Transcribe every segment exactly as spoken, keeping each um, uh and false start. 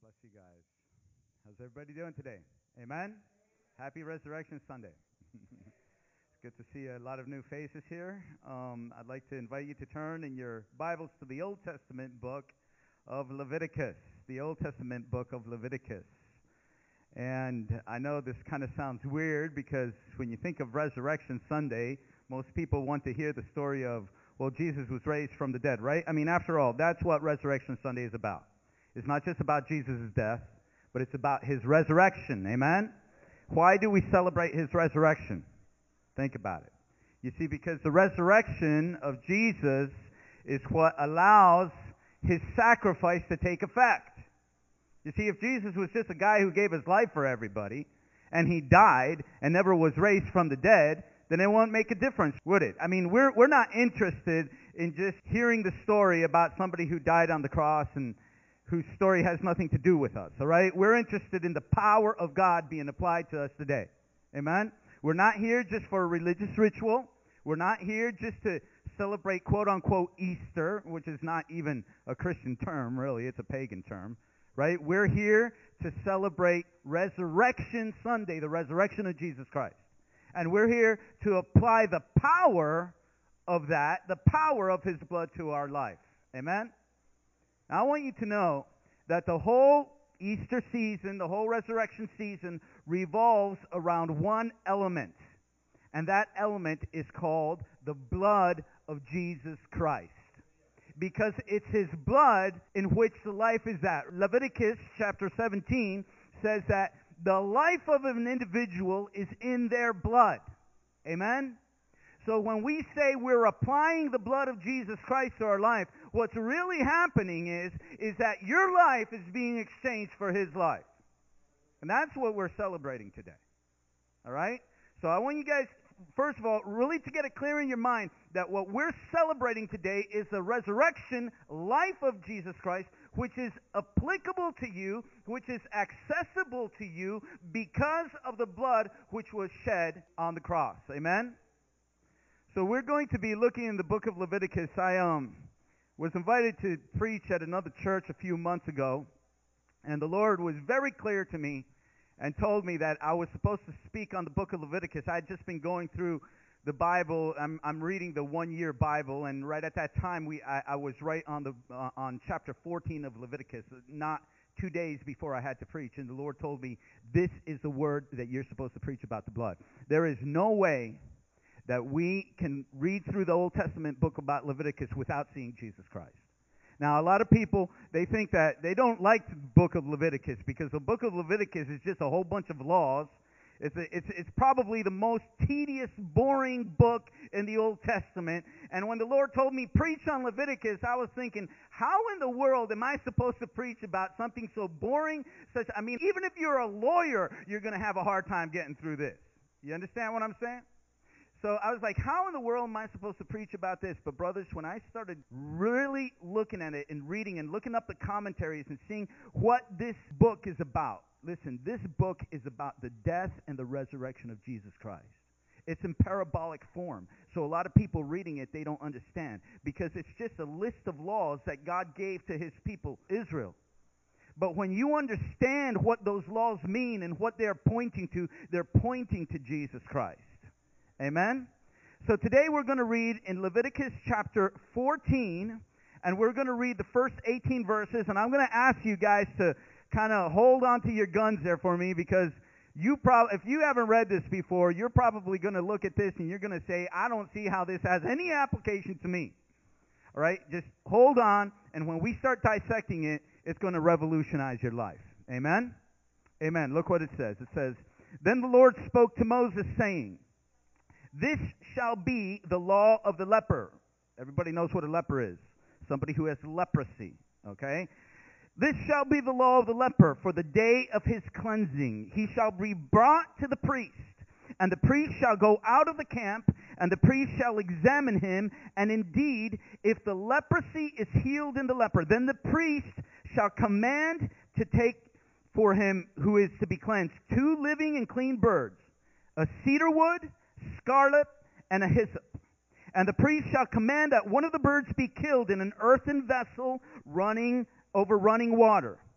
Bless you guys. How's everybody doing today? Amen? Happy Resurrection Sunday. It's good to see a lot of new faces here. Um, I'd like to invite you to turn in your Bibles to the Old Testament book of Leviticus. The Old Testament book of Leviticus. And I know this kind of sounds weird because when you think of Resurrection Sunday, most people want to hear the story of, well, Jesus was raised from the dead, right? I mean, after all, that's what Resurrection Sunday is about. It's not just about Jesus' death, but it's about his resurrection. Amen? Why do we celebrate his resurrection? Think about it. You see, because the resurrection of Jesus is what allows his sacrifice to take effect. You see, if Jesus was just a guy who gave his life for everybody, and he died and never was raised from the dead, then it won't make a difference, would it? I mean, we're we're not interested in just hearing the story about somebody who died on the cross and whose story has nothing to do with us, all right? We're interested in the power of God being applied to us today. Amen? We're not here just for a religious ritual. We're not here just to celebrate quote-unquote Easter, which is not even a Christian term, really. It's a pagan term, right? We're here to celebrate Resurrection Sunday, the resurrection of Jesus Christ. And we're here to apply the power of that, the power of his blood to our life. Amen? Now, I want you to know that the whole Easter season, the whole resurrection season, revolves around one element. And that element is called the blood of Jesus Christ. Because it's his blood in which the life is at. Leviticus chapter seventeen says that the life of an individual is in their blood. Amen? So when we say we're applying the blood of Jesus Christ to our life, what's really happening is, is that your life is being exchanged for his life. And that's what we're celebrating today. All right? So I want you guys, first of all, really to get it clear in your mind that what we're celebrating today is the resurrection life of Jesus Christ, which is applicable to you, which is accessible to you because of the blood which was shed on the cross. Amen? So we're going to be looking in the book of Leviticus. I um was invited to preach at another church a few months ago, and the Lord was very clear to me and told me that I was supposed to speak on the book of Leviticus. I had just been going through the Bible. I'm I'm reading the one-year Bible, and right at that time we I, I was right on the uh, on chapter fourteen of Leviticus, not two days before I had to preach, and the Lord told me, this is the word that you're supposed to preach about the blood. There is no way that we can read through the Old Testament book about Leviticus without seeing Jesus Christ. Now, a lot of people, they think that they don't like the book of Leviticus because the book of Leviticus is just a whole bunch of laws. It's, a, it's, it's probably the most tedious, boring book in the Old Testament. And when the Lord told me, preach on Leviticus, I was thinking, how in the world am I supposed to preach about something so boring? Such, I mean, even if you're a lawyer, you're going to have a hard time getting through this. You understand what I'm saying? So I was like, how in the world am I supposed to preach about this? But brothers, when I started really looking at it and reading and looking up the commentaries and seeing what this book is about, listen, this book is about the death and the resurrection of Jesus Christ. It's in parabolic form. So a lot of people reading it, they don't understand because it's just a list of laws that God gave to his people, Israel. But when you understand what those laws mean and what they're pointing to, they're pointing to Jesus Christ. Amen? So today we're going to read in Leviticus chapter fourteen, and we're going to read the first eighteen verses, and I'm going to ask you guys to kind of hold on to your guns there for me because you prob- if you haven't read this before, you're probably going to look at this and you're going to say, I don't see how this has any application to me. All right? Just hold on, and when we start dissecting it, it's going to revolutionize your life. Amen? Amen. Look what it says. It says, Then the Lord spoke to Moses, saying, This shall be the law of the leper. Everybody knows what a leper is. Somebody who has leprosy, okay? This shall be the law of the leper for the day of his cleansing. He shall be brought to the priest, and the priest shall go out of the camp, and the priest shall examine him. And indeed, if the leprosy is healed in the leper, then the priest shall command to take for him who is to be cleansed two living and clean birds, a cedar wood, scarlet, and a hyssop. And the priest shall command that one of the birds be killed in an earthen vessel running over running water.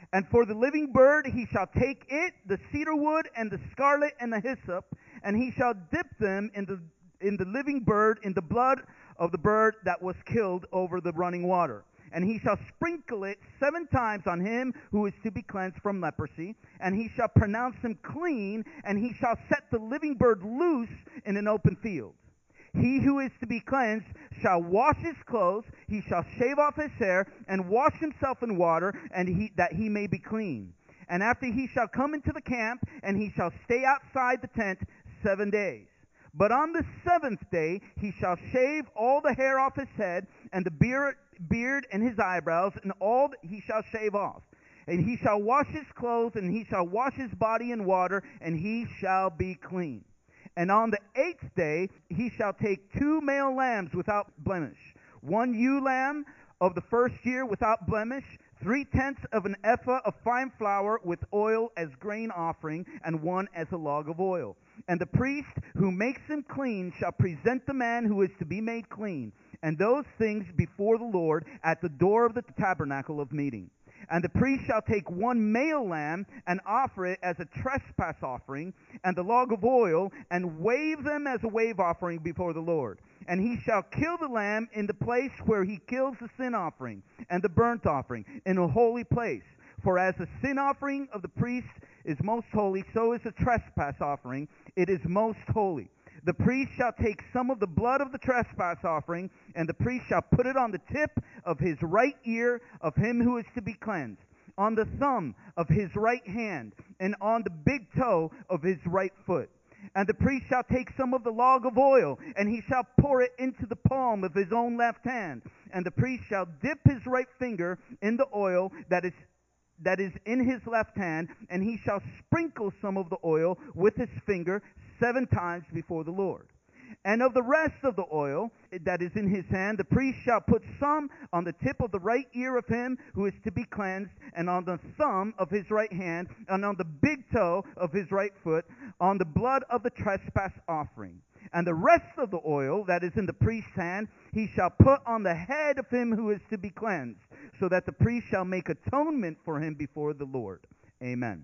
And for the living bird he shall take it, the cedar wood, and the scarlet, and the hyssop, and he shall dip them in the in the living bird, in the blood of the bird that was killed over the running water. And he shall sprinkle it seven times on him who is to be cleansed from leprosy, and he shall pronounce him clean, and he shall set the living bird loose in an open field. He who is to be cleansed shall wash his clothes, he shall shave off his hair, and wash himself in water, and he, that he may be clean. And after he shall come into the camp, and he shall stay outside the tent seven days. But on the seventh day he shall shave all the hair off his head, and the beard, beard and his eyebrows, and all he shall shave off. And he shall wash his clothes, and he shall wash his body in water, and he shall be clean. And on the eighth day he shall take two male lambs without blemish, one ewe lamb of the first year without blemish, three-tenths of an ephah of fine flour with oil as grain offering, and one as a log of oil. And the priest who makes him clean shall present the man who is to be made clean, and those things before the Lord at the door of the tabernacle of meeting. And the priest shall take one male lamb and offer it as a trespass offering, and the log of oil, and wave them as a wave offering before the Lord. And he shall kill the lamb in the place where he kills the sin offering and the burnt offering, in a holy place. For as the sin offering of the priest is most holy, so is the trespass offering. It is most holy. The priest shall take some of the blood of the trespass offering, and the priest shall put it on the tip of his right ear of him who is to be cleansed, on the thumb of his right hand, and on the big toe of his right foot. And the priest shall take some of the log of oil, and he shall pour it into the palm of his own left hand. And the priest shall dip his right finger in the oil that is that is in his left hand, and he shall sprinkle some of the oil with his finger seven times before the Lord. And of the rest of the oil that is in his hand, the priest shall put some on the tip of the right ear of him who is to be cleansed, and on the thumb of his right hand, and on the big toe of his right foot, on the blood of the trespass offering. And the rest of the oil that is in the priest's hand, he shall put on the head of him who is to be cleansed, so that the priest shall make atonement for him before the Lord. Amen.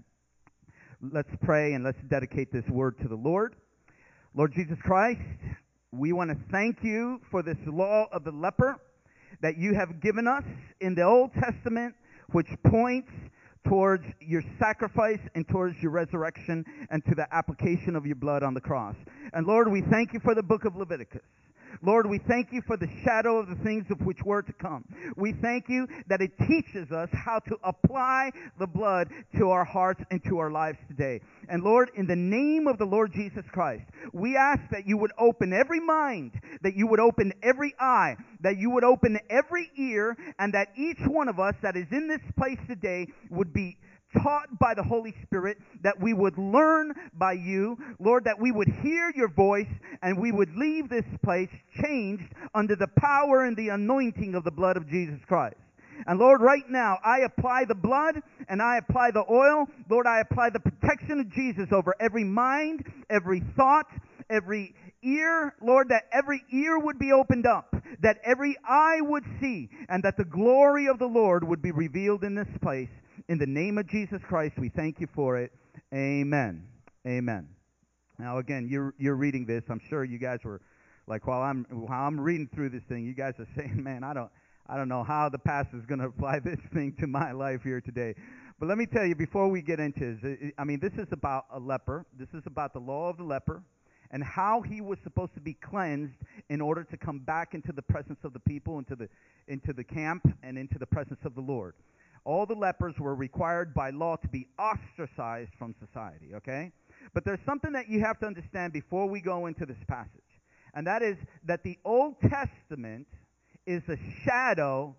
Let's pray and let's dedicate this word to the Lord. Lord Jesus Christ, we want to thank you for this law of the leper that you have given us in the Old Testament, which points towards your sacrifice and towards your resurrection and to the application of your blood on the cross. And Lord, we thank you for the book of Leviticus. Lord, we thank you for the shadow of the things of which were to come. We thank you that it teaches us how to apply the blood to our hearts and to our lives today. And Lord, in the name of the Lord Jesus Christ, we ask that you would open every mind, that you would open every eye, that you would open every ear, and that each one of us that is in this place today would be taught by the Holy Spirit, that we would learn by you, Lord, that we would hear your voice, and we would leave this place changed under the power and the anointing of the blood of Jesus Christ. And Lord, right now, I apply the blood and I apply the oil. Lord, I apply the protection of Jesus over every mind, every thought, every ear, Lord, that every ear would be opened up, that every eye would see, and that the glory of the Lord would be revealed in this place. In the name of Jesus Christ, we thank you for it. Amen. Amen. Now, again, you're you're reading this. I'm sure you guys were like, while I'm while I'm reading through this thing, you guys are saying, "Man, I don't I don't know how the pastor's going to apply this thing to my life here today." But let me tell you, before we get into this, I mean, this is about a leper. This is about the law of the leper and how he was supposed to be cleansed in order to come back into the presence of the people, into the into the camp, and into the presence of the Lord. All the lepers were required by law to be ostracized from society, okay? But there's something that you have to understand before we go into this passage, and that is that the Old Testament is a shadow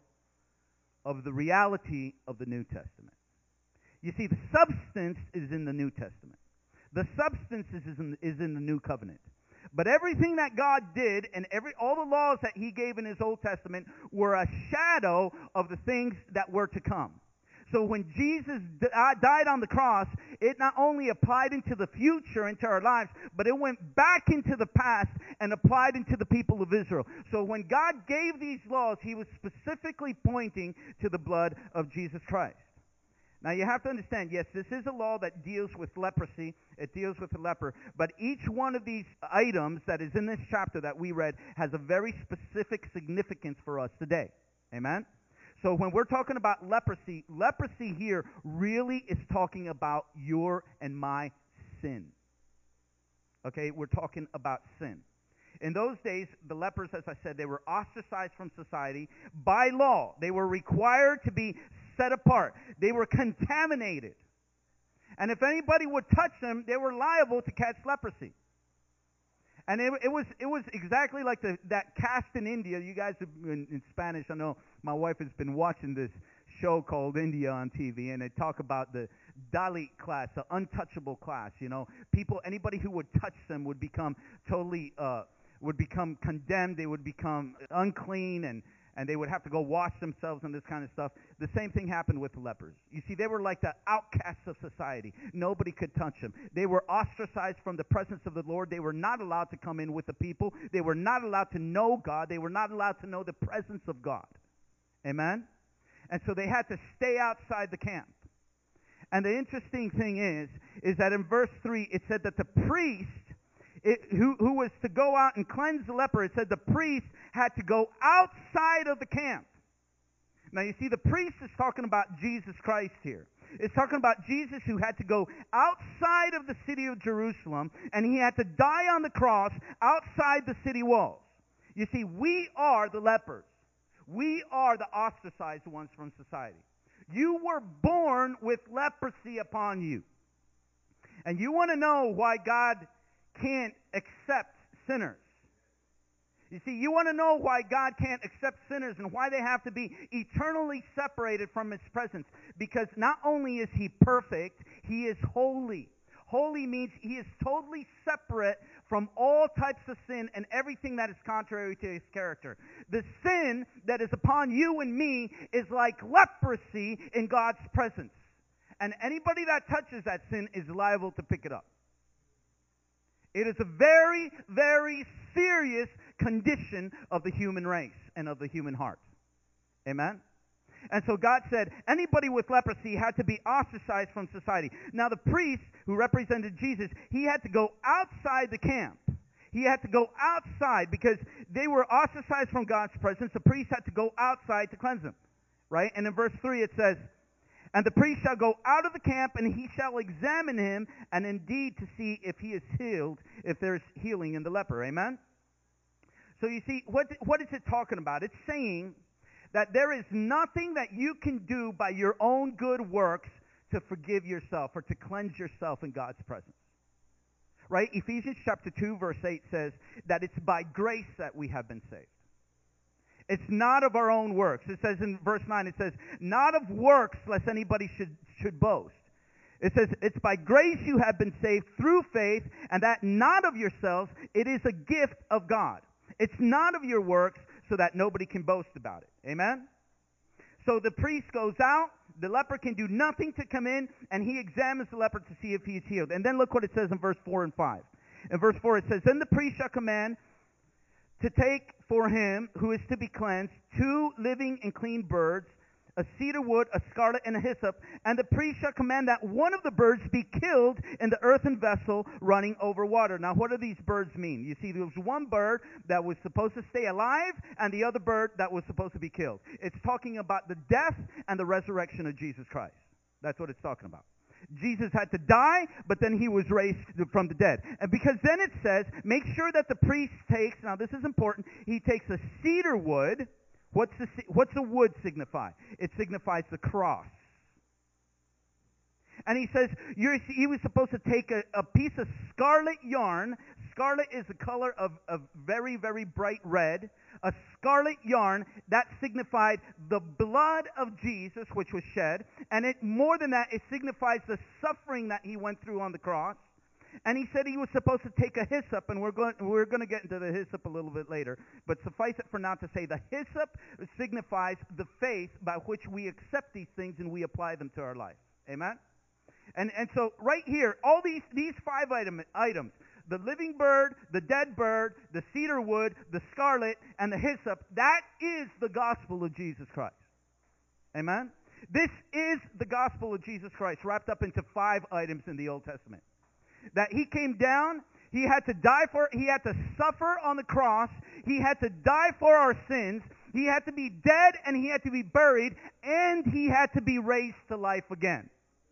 of the reality of the New Testament. You see, the substance is in the New Testament. The substance is in, is in the New Covenant. But everything that God did and every all the laws that he gave in his Old Testament were a shadow of the things that were to come. So when Jesus died on the cross, it not only applied into the future, into our lives, but it went back into the past and applied into the people of Israel. So when God gave these laws, he was specifically pointing to the blood of Jesus Christ. Now you have to understand, yes, this is a law that deals with leprosy. It deals with the leper. But each one of these items that is in this chapter that we read has a very specific significance for us today. Amen? So when we're talking about leprosy, leprosy here really is talking about your and my sin. Okay, we're talking about sin. In those days, the lepers, as I said, they were ostracized from society by law. They were required to be set apart. They were contaminated. And if anybody would touch them, they were liable to catch leprosy. And it, it was it was exactly like the, that caste in India. You guys, have, in, in Spanish, I know my wife has been watching this show called India on T V, and they talk about the Dalit class, the untouchable class. You know, people, anybody who would touch them would become totally, uh, would become condemned. They would become unclean, and and they would have to go wash themselves and this kind of stuff. The same thing happened with the lepers. You see, they were like the outcasts of society. Nobody could touch them. They were ostracized from the presence of the Lord. They were not allowed to come in with the people. They were not allowed to know God. They were not allowed to know the presence of God. Amen? And so they had to stay outside the camp. And the interesting thing is, is that in verse three, it said that the priest, It, who, who was to go out and cleanse the leper, it said the priest had to go outside of the camp. Now you see, the priest is talking about Jesus Christ here. It's talking about Jesus who had to go outside of the city of Jerusalem, and he had to die on the cross outside the city walls. You see, we are the lepers. We are the ostracized ones from society. You were born with leprosy upon you. And you want to know why God can't accept sinners. You see, you want to know why God can't accept sinners and why they have to be eternally separated from His presence. Because not only is He perfect, He is holy. Holy means He is totally separate from all types of sin and everything that is contrary to His character. The sin that is upon you and me is like leprosy in God's presence. And anybody that touches that sin is liable to pick it up. It is a very, very serious condition of the human race and of the human heart. Amen? And so God said anybody with leprosy had to be ostracized from society. Now the priest who represented Jesus, he had to go outside the camp. He had to go outside because they were ostracized from God's presence. The priest had to go outside to cleanse them. Right? And in verse three it says, and the priest shall go out of the camp, and he shall examine him, and indeed to see if he is healed, if there is healing in the leper. Amen? So you see, what, what is it talking about? It's saying that there is nothing that you can do by your own good works to forgive yourself or to cleanse yourself in God's presence. Right? Ephesians chapter two, verse eight says that it's by grace that we have been saved. It's not of our own works. It says in verse nine, it says, not of works, lest anybody should, should boast. It says, it's by grace you have been saved through faith, and that not of yourselves. It is a gift of God. It's not of your works, so that nobody can boast about it. Amen? So the priest goes out. The leper can do nothing to come in, and he examines the leper to see if he is healed. And then look what it says in verse four and five. In verse four it says, then the priest shall command to take for him who is to be cleansed two living and clean birds, a cedar wood, a scarlet, and a hyssop. And the priest shall command that one of the birds be killed in the earthen vessel running over water. Now, what do these birds mean? You see, there was one bird that was supposed to stay alive, and the other bird that was supposed to be killed. It's talking about the death and the resurrection of Jesus Christ. That's what it's talking about. Jesus had to die, but then he was raised from the dead. And because then it says, make sure that the priest takes, now this is important, he takes a cedar wood. What's the, what's the wood signify? It signifies the cross. And he says, you're, he was supposed to take a, a piece of scarlet yarn. Scarlet is the color of, of very, very bright red. A scarlet yarn, that signified the blood of Jesus, which was shed. And it more than that, it signifies the suffering that he went through on the cross. And he said he was supposed to take a hyssop, and we're going, we're going to get into the hyssop a little bit later. But suffice it for now to say, the hyssop signifies the faith by which we accept these things and we apply them to our life. Amen? And and so right here, all these, these five item, items, the living bird, the dead bird, the cedar wood, the scarlet, and the hyssop, that is the gospel of Jesus Christ. Amen? This is the gospel of Jesus Christ, wrapped up into five items in the Old Testament. That he came down, he had to die for, he had to suffer on the cross, he had to die for our sins, he had to be dead and he had to be buried, and he had to be raised to life again.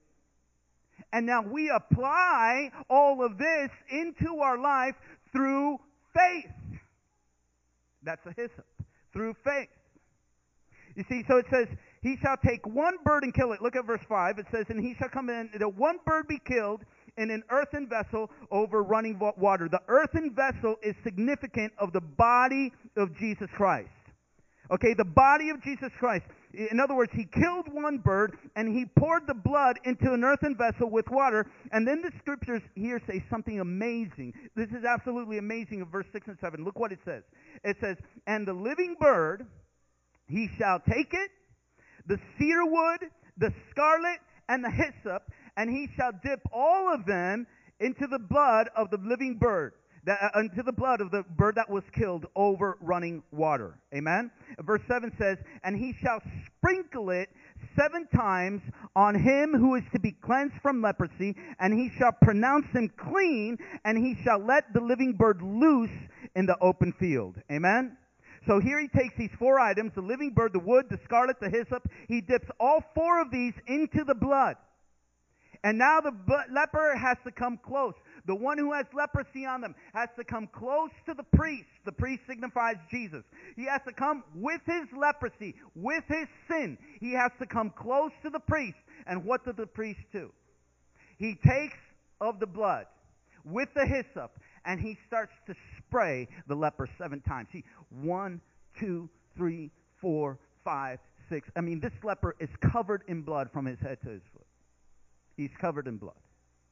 And now we apply all of this into our life through faith. That's a hyssop. Through faith. You see, so it says, he shall take one bird and kill it. Look at verse five. It says, and he shall come in, that one bird be killed in an earthen vessel over running water. The earthen vessel is significant of the body of Jesus Christ. Okay, the body of Jesus Christ. In other words, he killed one bird and he poured the blood into an earthen vessel with water. And then the scriptures here say something amazing. This is absolutely amazing in verse six and seven. Look what it says. It says, and the living bird, he shall take it, the cedar wood, the scarlet, and the hyssop, and he shall dip all of them into the blood of the living bird. That, uh, into the blood of the bird that was killed over running water. Amen? Verse seven says, and he shall sprinkle it seven times on him who is to be cleansed from leprosy, and he shall pronounce him clean, and he shall let the living bird loose in the open field. Amen? So here he takes these four items, the living bird, the wood, the scarlet, the hyssop. He dips all four of these into the blood. And now the leper has to come close. The one who has leprosy on them has to come close to the priest. The priest signifies Jesus. He has to come with his leprosy, with his sin. He has to come close to the priest. And what does the priest do? He takes of the blood with the hyssop, and he starts to spray the leper seven times. See, one, two, three, four, five, six. I mean, this leper is covered in blood from his head to his foot. He's covered in blood.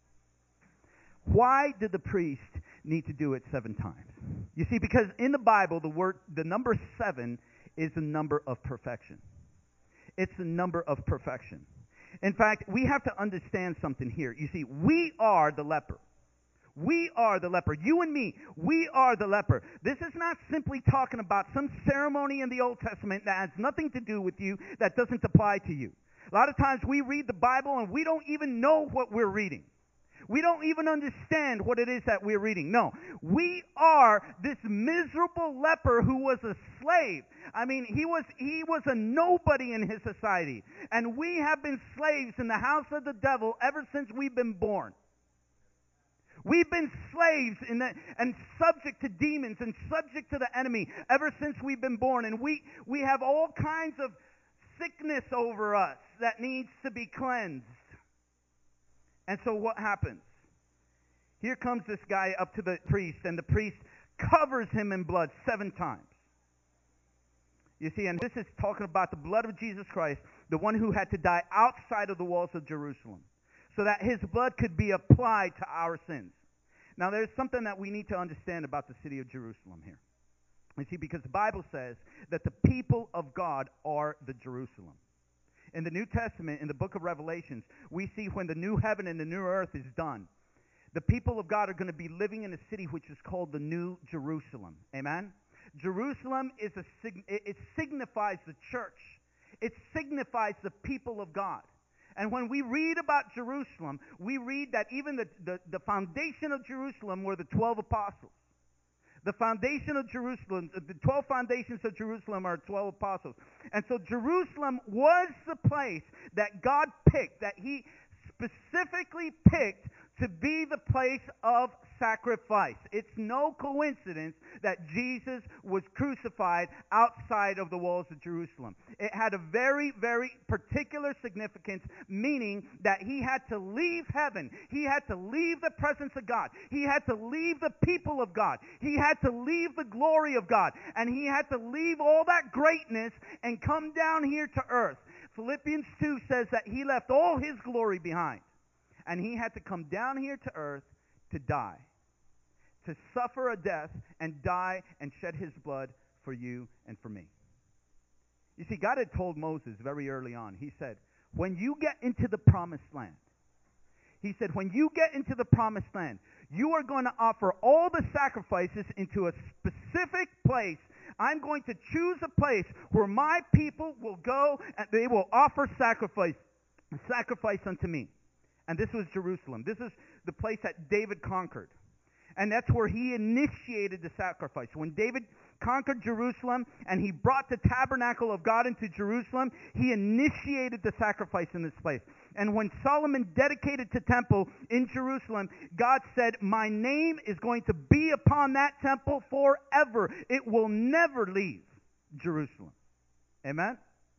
Why did the priest need to do it seven times? You see, because in the Bible, the word, the number seven is the number of perfection. It's the number of perfection. In fact, we have to understand something here. You see, we are the leper. We are the leper. You and me, we are the leper. This is not simply talking about some ceremony in the Old Testament that has nothing to do with you, that doesn't apply to you. A lot of times we read the Bible and we don't even know what we're reading. We don't even understand what it is that we're reading. No, we are this miserable leper who was a slave. I mean, he was he was a nobody in his society. And we have been slaves in the house of the devil ever since we've been born. We've been slaves in the, and subject to demons and subject to the enemy ever since we've been born. And we, we have all kinds of sickness over us that needs to be cleansed. And so what happens? Here comes this guy up to the priest, and the priest covers him in blood seven times. You see, and this is talking about the blood of Jesus Christ, the one who had to die outside of the walls of Jerusalem, so that his blood could be applied to our sins. Now, there's something that we need to understand about the city of Jerusalem here. You see, because the Bible says that the people of God are the Jerusalem. In the New Testament, in the book of Revelations, we see when the new heaven and the new earth is done, the people of God are going to be living in a city which is called the New Jerusalem. Amen? Jerusalem is a it signifies the church. It signifies the people of God. And when we read about Jerusalem, we read that even the, the, the foundation of Jerusalem were the twelve apostles. The foundation of Jerusalem, the twelve foundations of Jerusalem are twelve apostles. And so Jerusalem was the place that God picked, that he specifically picked to be the place of sacrifice. It's no coincidence that Jesus was crucified outside of the walls of Jerusalem. It had a very, very particular significance, meaning that he had to leave heaven. He had to leave the presence of God. He had to leave the people of God. He had to leave the glory of God. And he had to leave all that greatness and come down here to earth. Philippians two says that he left all his glory behind. And he had to come down here to earth to die, to suffer a death and die and shed his blood for you and for me. You see, God had told Moses very early on, he said, when you get into the promised land, he said, when you get into the promised land, you are going to offer all the sacrifices into a specific place, I'm going to choose a place where my people will go and they will offer sacrifice, sacrifice unto me. And this was Jerusalem. This is the place that David conquered. And that's where he initiated the sacrifice. When David conquered Jerusalem and he brought the tabernacle of God into Jerusalem, he initiated the sacrifice in this place. And when Solomon dedicated the temple in Jerusalem, God said, my name is going to be upon that temple forever. It will never leave Jerusalem. Amen?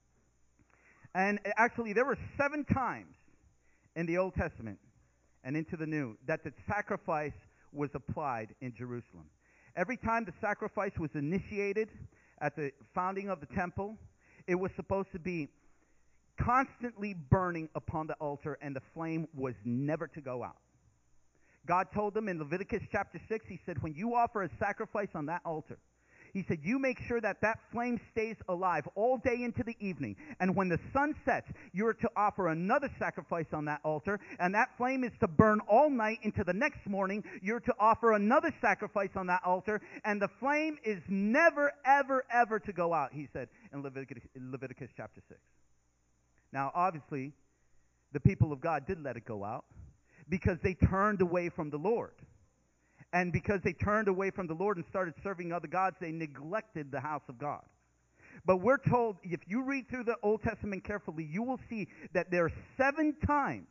And actually, there were seven times in the Old Testament and into the New that the sacrifice was applied in Jerusalem. Every time the sacrifice was initiated at the founding of the temple, it was supposed to be constantly burning upon the altar, and the flame was never to go out. God told them in Leviticus chapter six, he said, when you offer a sacrifice on that altar, he said, you make sure that that flame stays alive all day into the evening. And when the sun sets, you're to offer another sacrifice on that altar. And that flame is to burn all night into the next morning. You're to offer another sacrifice on that altar. And the flame is never, ever, ever to go out, he said in Leviticus, in Leviticus chapter six. Now, obviously, the people of God did let it go out because they turned away from the Lord. And because they turned away from the Lord and started serving other gods, they neglected the house of God. But we're told, if you read through the Old Testament carefully, you will see that there are seven times,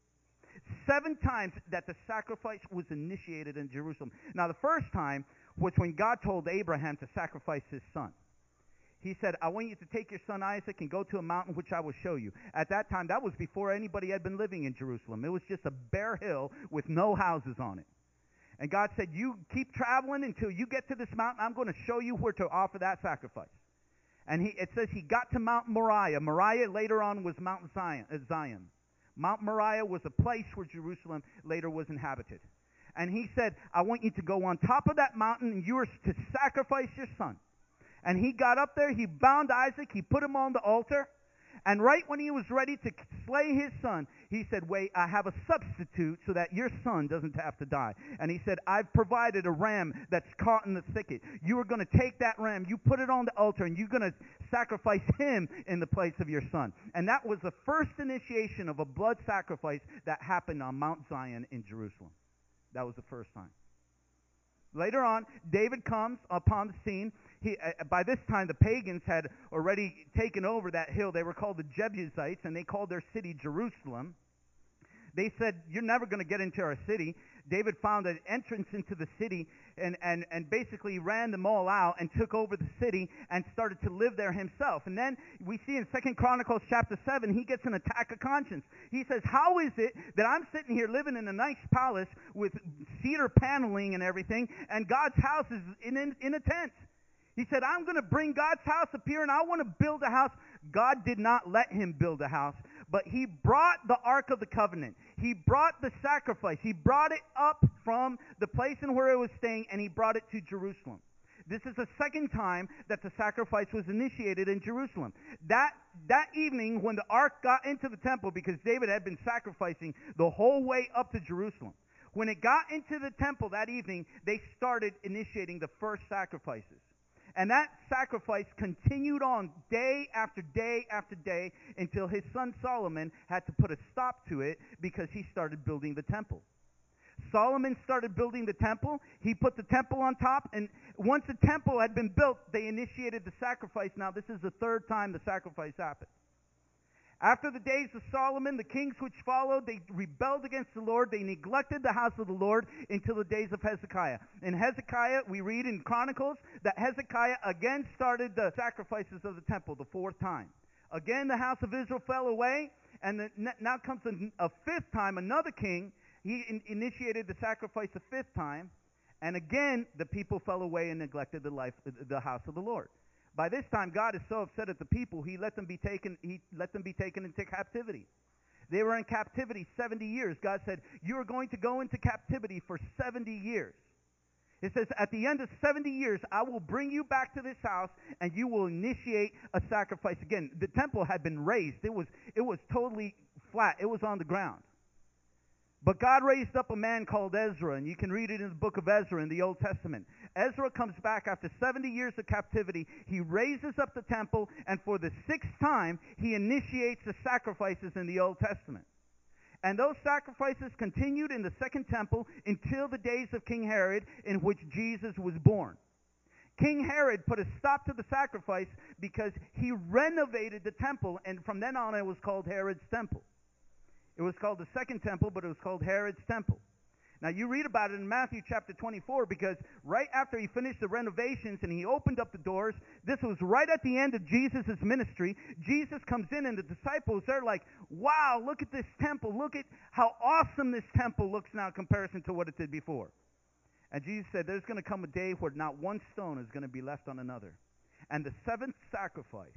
seven times that the sacrifice was initiated in Jerusalem. Now, the first time was when God told Abraham to sacrifice his son. He said, I want you to take your son Isaac and go to a mountain which I will show you. At that time, that was before anybody had been living in Jerusalem. It was just a bare hill with no houses on it. And God said, you keep traveling until you get to this mountain. I'm going to show you where to offer that sacrifice. And he, it says he got to Mount Moriah. Moriah later on was Mount Zion, uh, Zion. Mount Moriah was a place where Jerusalem later was inhabited. And he said, I want you to go on top of that mountain and you are to sacrifice your son. And he got up there, he bound Isaac, he put him on the altar. And right when he was ready to slay his son, he said, wait, I have a substitute so that your son doesn't have to die. And he said, I've provided a ram that's caught in the thicket. You are going to take that ram, you put it on the altar, and you're going to sacrifice him in the place of your son. And that was the first initiation of a blood sacrifice that happened on Mount Zion in Jerusalem. That was the first time. Later on, David comes upon the scene. He, uh, by this time, the pagans had already taken over that hill. They were called the Jebusites, and they called their city Jerusalem. They said, you're never going to get into our city. David found an entrance into the city and, and, and basically ran them all out and took over the city and started to live there himself. And then we see in Second Chronicles chapter seven, he gets an attack of conscience. He says, how is it that I'm sitting here living in a nice palace with cedar paneling and everything, and God's house is in, in, in a tent? He said, I'm going to bring God's house up here, and I want to build a house. God did not let him build a house, but he brought the Ark of the Covenant. He brought the sacrifice. He brought it up from the place in where it was staying, and he brought it to Jerusalem. This is the second time that the sacrifice was initiated in Jerusalem. That, that evening, when the Ark got into the temple, because David had been sacrificing the whole way up to Jerusalem, when it got into the temple that evening, they started initiating the first sacrifices. And that sacrifice continued on day after day after day until his son Solomon had to put a stop to it because he started building the temple. Solomon started building the temple. He put the temple on top, and once the temple had been built, they initiated the sacrifice. Now, this is the third time the sacrifice happened. After the days of Solomon, the kings which followed, they rebelled against the Lord. They neglected the house of the Lord until the days of Hezekiah. In Hezekiah, we read in Chronicles that Hezekiah again started the sacrifices of the temple the fourth time. Again, the house of Israel fell away, and the, now comes a, a fifth time, another king. He in, initiated the sacrifice a fifth time, and again, the people fell away and neglected the life, the house of the Lord. By this time, God is so upset at the people, he let them be taken, he let them be taken into captivity. They were in captivity seventy years. God said, you are going to go into captivity for seventy years. It says, at the end of seventy years, I will bring you back to this house, and you will initiate a sacrifice again. The temple had been raised. It was, it was totally flat. It was on the ground. But God raised up a man called Ezra, and you can read it in the book of Ezra in the Old Testament. Ezra comes back after seventy years of captivity. He raises up the temple, and for the sixth time, he initiates the sacrifices in the Old Testament. And those sacrifices continued in the second temple until the days of King Herod, in which Jesus was born. King Herod put a stop to the sacrifice because he renovated the temple, and from then on it was called Herod's temple. It was called the second temple, but it was called Herod's temple. Now you read about it in Matthew chapter twenty-four, because right after he finished the renovations and he opened up the doors, this was right at the end of Jesus' ministry. Jesus comes in and the disciples, they're like, wow, look at this temple. Look at how awesome this temple looks now in comparison to what it did before. And Jesus said, there's going to come a day where not one stone is going to be left on another. And the seventh sacrifice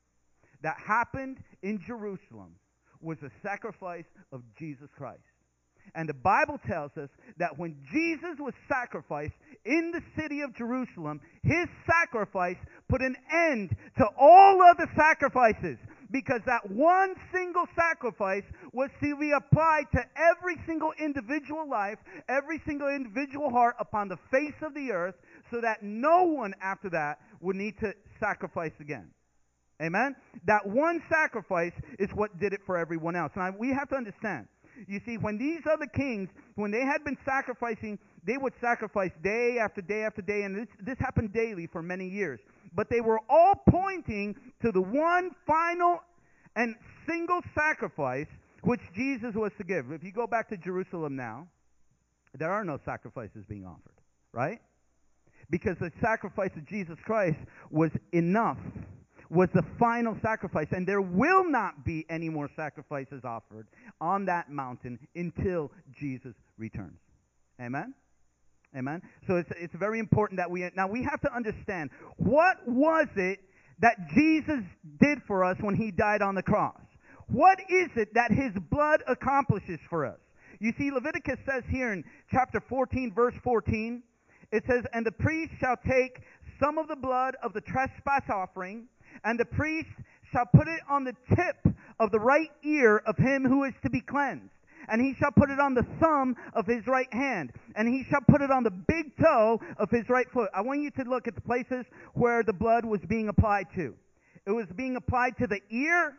that happened in Jerusalem was a sacrifice of Jesus Christ. And the Bible tells us that when Jesus was sacrificed in the city of Jerusalem, his sacrifice put an end to all other sacrifices, because that one single sacrifice was to be applied to every single individual life, every single individual heart upon the face of the earth, so that no one after that would need to sacrifice again. Amen? That one sacrifice is what did it for everyone else. Now, we have to understand. You see, when these other kings, when they had been sacrificing, they would sacrifice day after day after day, and this, this happened daily for many years. But they were all pointing to the one final and single sacrifice which Jesus was to give. If you go back to Jerusalem now, there are no sacrifices being offered, right? Because the sacrifice of Jesus Christ was enough, was the final sacrifice, and there will not be any more sacrifices offered on that mountain until Jesus returns. Amen? Amen? So it's, it's very important that we, now we have to understand, what was it that Jesus did for us when he died on the cross? What is it that his blood accomplishes for us? You see, Leviticus says here in chapter fourteen, verse fourteen, it says, and the priest shall take some of the blood of the trespass offering, and the priest shall put it on the tip of the right ear of him who is to be cleansed. And he shall put it on the thumb of his right hand. And he shall put it on the big toe of his right foot. I want you to look at the places where the blood was being applied to. It was being applied to the ear.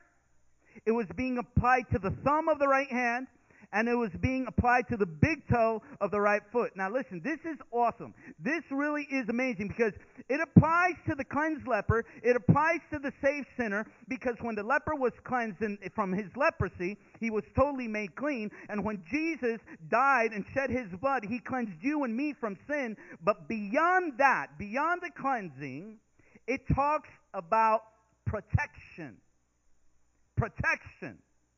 It was being applied to the thumb of the right hand. And it was being applied to the big toe of the right foot. Now listen, this is awesome. This really is amazing, because it applies to the cleansed leper. It applies to the saved sinner, because when the leper was cleansed in, from his leprosy, he was totally made clean. And when Jesus died and shed his blood, he cleansed you and me from sin. But beyond that, beyond the cleansing, it talks about protection. Protection.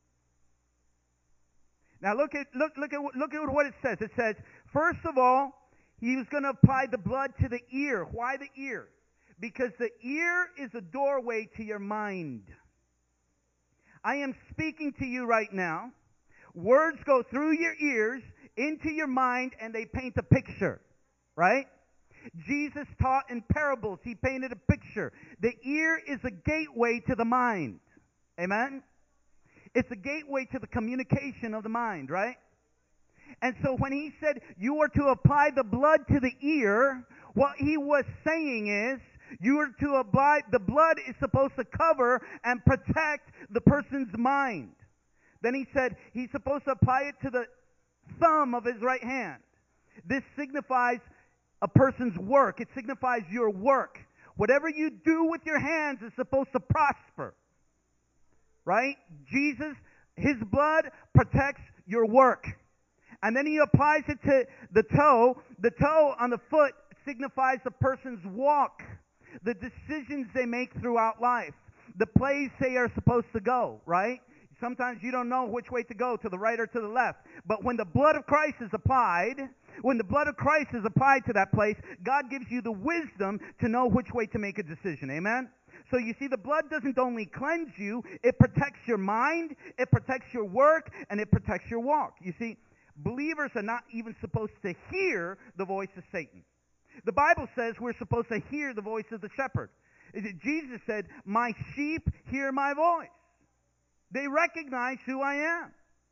Now look at look look at look at what it says. It says, first of all, he was going to apply the blood to the ear. Why the ear? Because the ear is a doorway to your mind. I am speaking to you right now. Words go through your ears into your mind, and they paint a picture, right? Jesus taught in parables. He painted a picture. The ear is a gateway to the mind. Amen? It's a gateway to the communication of the mind, right? And so when he said you are to apply the blood to the ear, what he was saying is you are to apply, the blood is supposed to cover and protect the person's mind. Then he said he's supposed to apply it to the thumb of his right hand. This signifies a person's work. It signifies your work. Whatever you do with your hands is supposed to prosper. Right? Jesus, his blood protects your work. And then he applies it to the toe. The toe on the foot signifies a person's walk, the decisions they make throughout life, the place they are supposed to go, right? Sometimes you don't know which way to go, to the right or to the left. But when the blood of Christ is applied, when the blood of Christ is applied to that place, God gives you the wisdom to know which way to make a decision. Amen? So you see, the blood doesn't only cleanse you, it protects your mind, it protects your work, and it protects your walk. You see, believers are not even supposed to hear the voice of Satan. The Bible says we're supposed to hear the voice of the shepherd. Jesus said, my sheep hear my voice. They recognize who I am.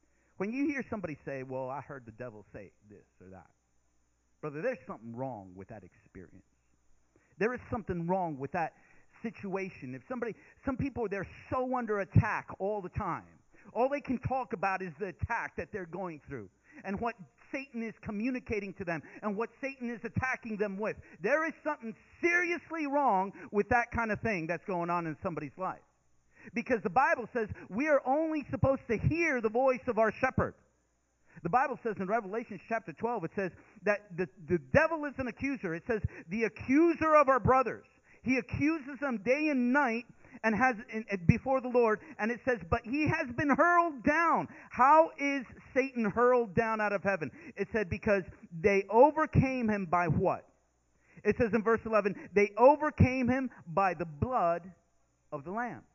when you hear somebody say, well, I heard the devil say this or that, brother, there's something wrong with that experience. There is something wrong with that situation. If somebody, some people, they're so under attack all the time. All they can talk about is the attack that they're going through and what Satan is communicating to them and what Satan is attacking them with. There is something seriously wrong with that kind of thing that's going on in somebody's life. Because the Bible says we are only supposed to hear the voice of our shepherd. The Bible says in Revelation chapter twelve, it says that the, the devil is an accuser. It says the accuser of our brothers. He accuses them day and night and has in, in, before the Lord. And it says, but he has been hurled down. How is Satan hurled down out of heaven? It said because they overcame him by what? It says in verse eleven, they overcame him by the blood of the Lamb.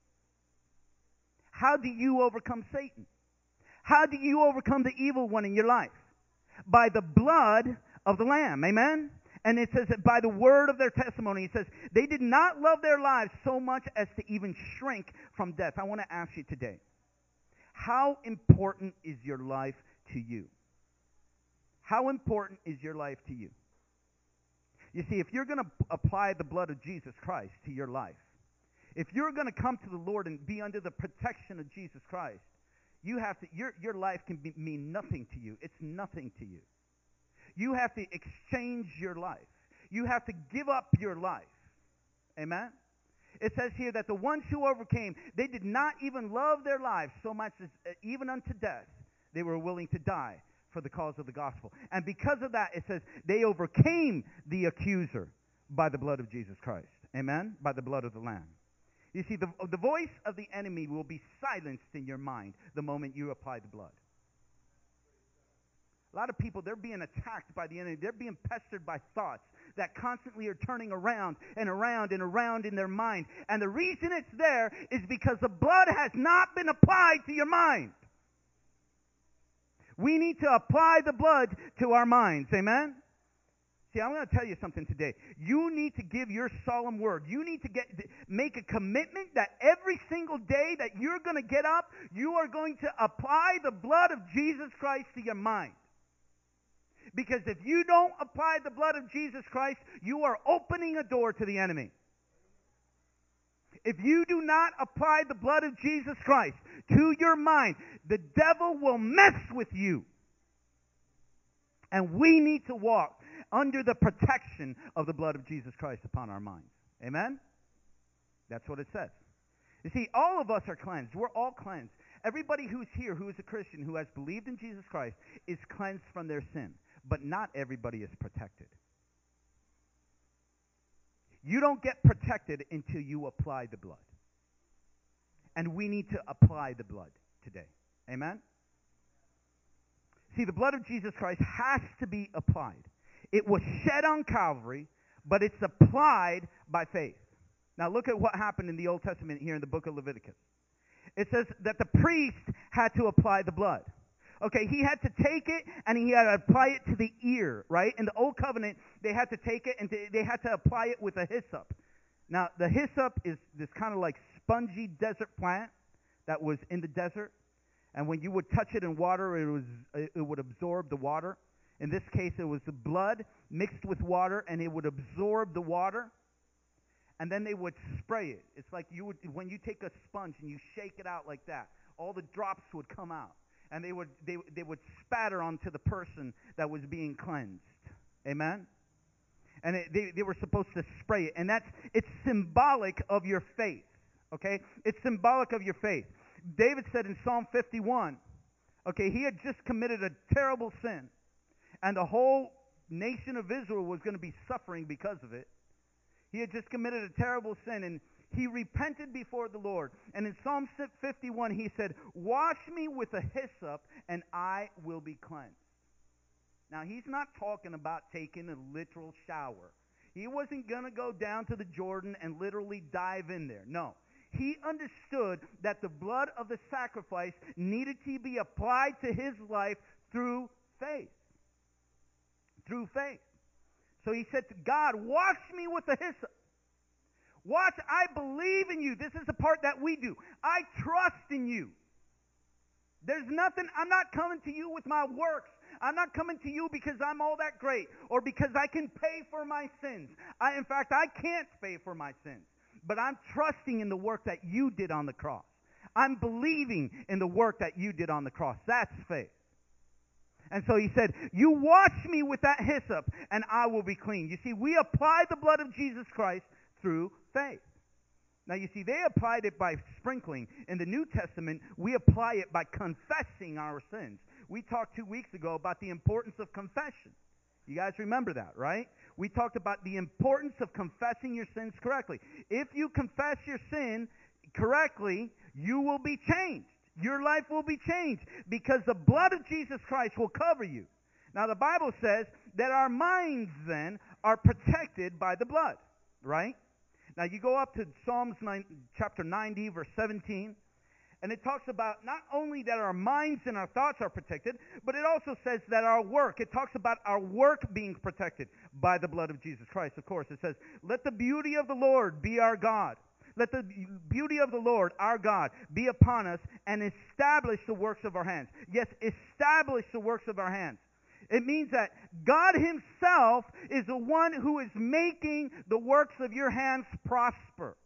How do you overcome Satan? How do you overcome the evil one in your life? By the blood of the Lamb. Amen? And it says that by the word of their testimony. It says they did not love their lives so much as to even shrink from death. I want to ask you today, how important is your life to you? How important is your life to you? You see, if you're going to apply the blood of Jesus Christ to your life, if you're going to come to the Lord and be under the protection of Jesus Christ, you have to, your, your life can be, mean nothing to you. It's nothing to you. You have to exchange your life. You have to give up your life. Amen? It says here that the ones who overcame, they did not even love their lives so much as uh, even unto death, they were willing to die for the cause of the gospel. And because of that, it says they overcame the accuser by the blood of Jesus Christ. Amen? By the blood of the Lamb. You see, the, the voice of the enemy will be silenced in your mind the moment you apply the blood. A lot of people, they're being attacked by the enemy. They're being pestered by thoughts that constantly are turning around and around and around in their mind. And the reason it's there is because the blood has not been applied to your mind. We need to apply the blood to our minds. Amen? See, I'm going to tell you something today. You need to give your solemn word. You need to get make a commitment that every single day that you're going to get up, you are going to apply the blood of Jesus Christ to your mind. Because if you don't apply the blood of Jesus Christ, you are opening a door to the enemy. If you do not apply the blood of Jesus Christ to your mind, the devil will mess with you. And we need to walk under the protection of the blood of Jesus Christ upon our minds. Amen? That's what it says. You see, all of us are cleansed. We're all cleansed. Everybody who's here who is a Christian, who has believed in Jesus Christ, is cleansed from their sin. But not everybody is protected. You don't get protected until you apply the blood. And we need to apply the blood today. Amen? See, the blood of Jesus Christ has to be applied. It was shed on Calvary, but it's applied by faith. Now look at what happened in the Old Testament here in the book of Leviticus. It says that the priest had to apply the blood. Okay, he had to take it and he had to apply it to the ear, right? In the Old Covenant, they had to take it and they had to apply it with a hyssop. Now, the hyssop is this kind of like spongy desert plant that was in the desert. And when you would touch it in water, it was it would absorb the water. In this case, it was the blood mixed with water, and it would absorb the water. And then they would spray it. It's like you would when you take a sponge and you shake it out like that, all the drops would come out. And they would they they would spatter onto the person that was being cleansed. Amen? And it, they, they were supposed to spray it. And that's it's symbolic of your faith. Okay? It's symbolic of your faith. David said in Psalm fifty-one, okay, he had just committed a terrible sin. And the whole nation of Israel was going to be suffering because of it. He had just committed a terrible sin, and he repented before the Lord. And in Psalm fifty-one, he said, wash me with a hyssop, and I will be cleansed. Now, he's not talking about taking a literal shower. He wasn't going to go down to the Jordan and literally dive in there. No. He understood that the blood of the sacrifice needed to be applied to his life through faith. Through faith. So he said to God, wash me with the hyssop. Watch, I believe in you. This is the part that we do. I trust in you. There's nothing, I'm not coming to you with my works. I'm not coming to you because I'm all that great or because I can pay for my sins. I, in fact, I can't pay for my sins. But I'm trusting in the work that you did on the cross. I'm believing in the work that you did on the cross. That's faith. And so he said, you wash me with that hyssop and I will be clean. You see, we apply the blood of Jesus Christ through faith. Now, you see, they applied it by sprinkling. In the New Testament, we apply it by confessing our sins. We talked two weeks ago about the importance of confession. You guys remember that, right? We talked about the importance of confessing your sins correctly. If you confess your sin correctly, you will be changed. Your life will be changed because the blood of Jesus Christ will cover you. Now, the Bible says that our minds then are protected by the blood, right? Now, you go up to Psalms nine, chapter ninety, verse seventeen, and it talks about not only that our minds and our thoughts are protected, but it also says that our work, it talks about our work being protected by the blood of Jesus Christ. Of course, it says, let the beauty of the Lord be our God. Let the beauty of the Lord, our God, be upon us and establish the works of our hands. Yes, establish the works of our hands. It means that God himself is the one who is making the works of your hands prosper.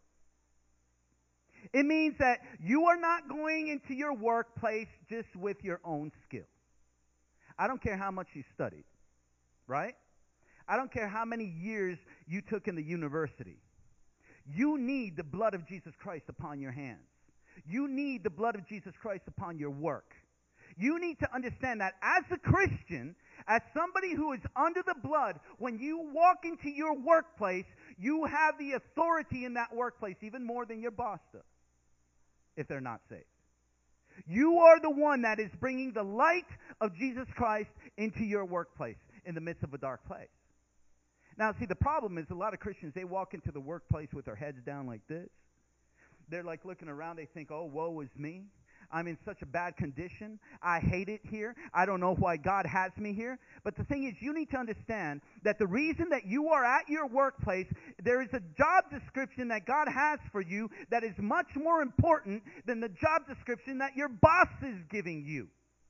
It means that you are not going into your workplace just with your own skill. I don't care how much you studied, right? I don't care how many years you took in the university. You need the blood of Jesus Christ upon your hands. You need the blood of Jesus Christ upon your work. You need to understand that as a Christian, as somebody who is under the blood, when you walk into your workplace, you have the authority in that workplace even more than your boss does, if they're not saved. You are the one that is bringing the light of Jesus Christ into your workplace in the midst of a dark place. Now, see, the problem is a lot of Christians, they walk into the workplace with their heads down like this. They're like looking around. They think, oh, woe is me. I'm in such a bad condition. I hate it here. I don't know why God has me here. But the thing is, you need to understand that the reason that you are at your workplace, there is a job description that God has for you that is much more important than the job description that your boss is giving you.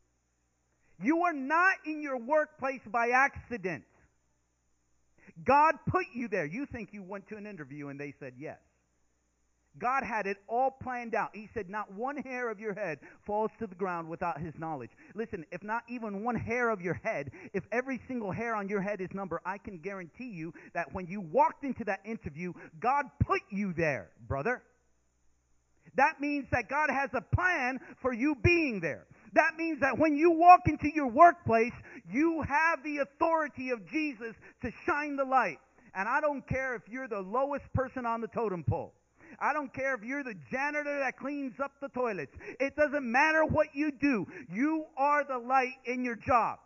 You are not in your workplace by accident. God put you there. You think you went to an interview and they said yes. God had it all planned out. He said not one hair of your head falls to the ground without his knowledge. Listen, if not even one hair of your head, if every single hair on your head is numbered, I can guarantee you that when you walked into that interview, God put you there, brother. That means that God has a plan for you being there. That means that when you walk into your workplace, you have the authority of Jesus to shine the light. And I don't care if you're the lowest person on the totem pole. I don't care if you're the janitor that cleans up the toilets. It doesn't matter what you do. You are the light in your job.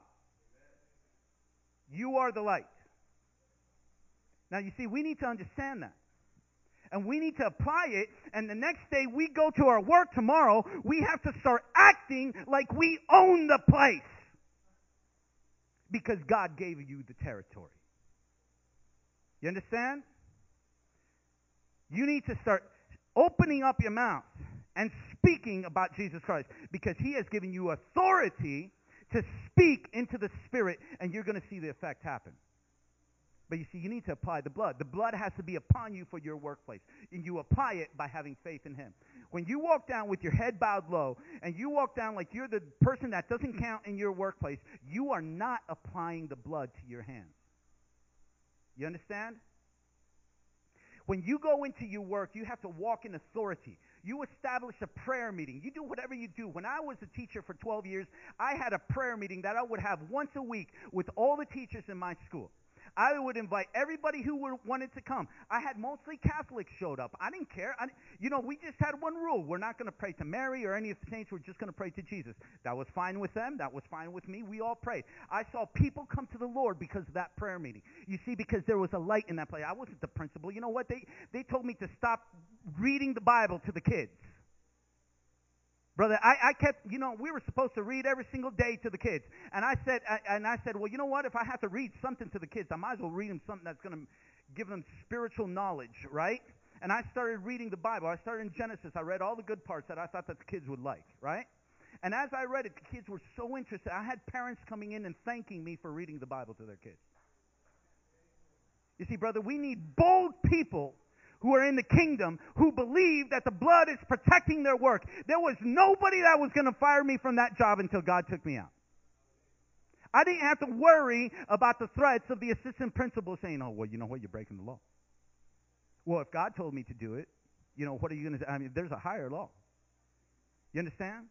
You are the light. Now, you see, we need to understand that. And we need to apply it. And the next day we go to our work tomorrow, we have to start acting like we own the place. Because God gave you the territory. You understand? You need to start opening up your mouth and speaking about Jesus Christ. Because he has given you authority to speak into the Spirit. And you're going to see the effect happen. But you see, you need to apply the blood. The blood has to be upon you for your workplace. And you apply it by having faith in him. When you walk down with your head bowed low, and you walk down like you're the person that doesn't count in your workplace, you are not applying the blood to your hands. You understand? When you go into your work, you have to walk in authority. You establish a prayer meeting. You do whatever you do. When I was a teacher for twelve years, I had a prayer meeting that I would have once a week with all the teachers in my school. I would invite everybody who would, wanted to come. I had mostly Catholics showed up. I didn't care. I, you know, we just had one rule. We're not going to pray to Mary or any of the saints. We're just going to pray to Jesus. That was fine with them. That was fine with me. We all prayed. I saw people come to the Lord because of that prayer meeting. You see, because there was a light in that place. I wasn't the principal. You know what? They, they told me to stop reading the Bible to the kids. Brother, I, I kept, you know, we were supposed to read every single day to the kids. And I said, I, and I said, well, you know what? If I have to read something to the kids, I might as well read them something that's going to give them spiritual knowledge, right? And I started reading the Bible. I started in Genesis. I read all the good parts that I thought that the kids would like, right? And as I read it, the kids were so interested. I had parents coming in and thanking me for reading the Bible to their kids. You see, brother, we need bold people who are in the kingdom who believe that the blood is protecting their work. There was nobody that was going to fire me from that job until God took me out. I didn't have to worry about the threats of the assistant principal saying, oh, well, you know what, you're breaking the law. Well, if God told me to do it, you know, what are you going to say? I mean, there's a higher law. You understand?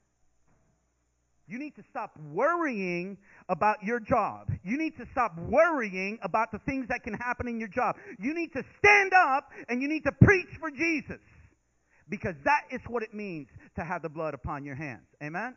You need to stop worrying about your job. You need to stop worrying about the things that can happen in your job. You need to stand up and you need to preach for Jesus, because that is what it means to have the blood upon your hands. Amen?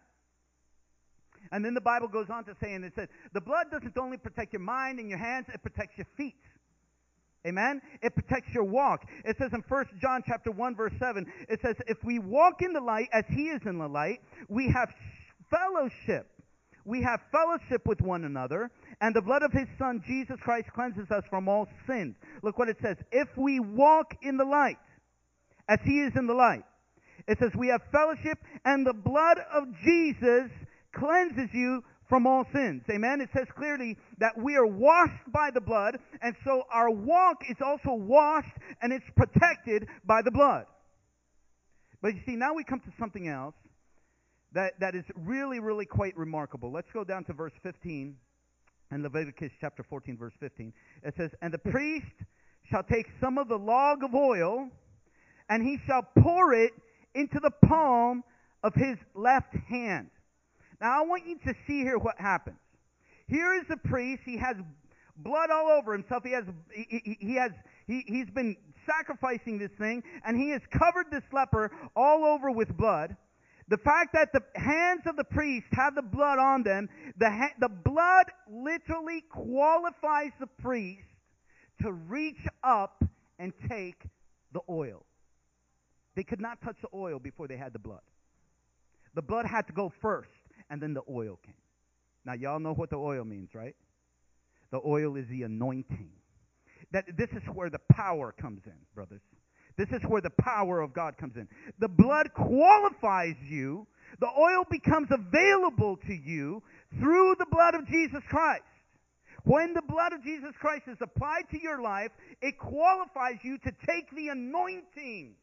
And then the Bible goes on to say, and it says, the blood doesn't only protect your mind and your hands, it protects your feet. Amen? It protects your walk. It says in First John chapter one, verse seven, it says, if we walk in the light as he is in the light, we have fellowship. We have fellowship with one another, and the blood of his Son, Jesus Christ, cleanses us from all sins. Look what it says. If we walk in the light as he is in the light, it says we have fellowship, and the blood of Jesus cleanses you from all sins. Amen? It says clearly that we are washed by the blood, and so our walk is also washed, and it's protected by the blood. But you see, now we come to something else that, that is really, really quite remarkable. Let's go down to verse fifteen, in Leviticus chapter fourteen, verse fifteen. It says, and the priest shall take some of the log of oil, and he shall pour it into the palm of his left hand. Now, I want you to see here what happens. Here is a priest. He has blood all over himself. He has, he, he, he has, he, he's been sacrificing this thing, and he has covered this leper all over with blood. The fact that the hands of the priest have the blood on them, the, ha- the blood literally qualifies the priest to reach up and take the oil. They could not touch the oil before they had the blood. The blood had to go first, and then the oil came. Now, y'all know what the oil means, right? The oil is the anointing. That this is where the power comes in, brothers. This is where the power of God comes in. The blood qualifies you. The oil becomes available to you through the blood of Jesus Christ. When the blood of Jesus Christ is applied to your life, it qualifies you to take the anointing.